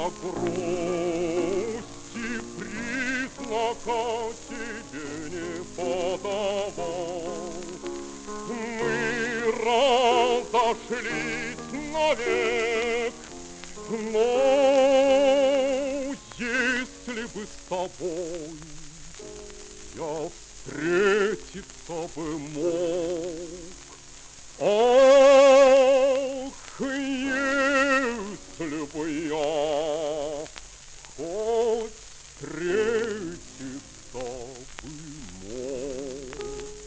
грусти признака тебе не подавал. Мы разошлись навек, но если бы с тобой я встретиться бы мог, ах, если бы я хоть встретиться бы мог.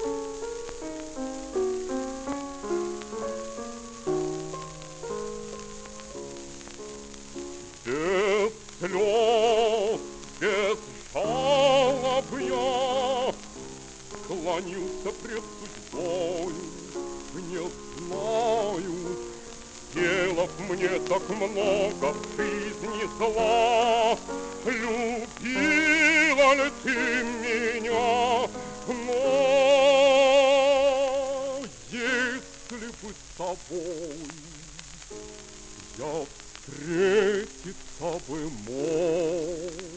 Без слез, без жалоб я склонился пред судьбой, не знаю, сделав мне так много в жизни зла. Любила ли ты меня, но если бы с тобой я встретиться бы мог.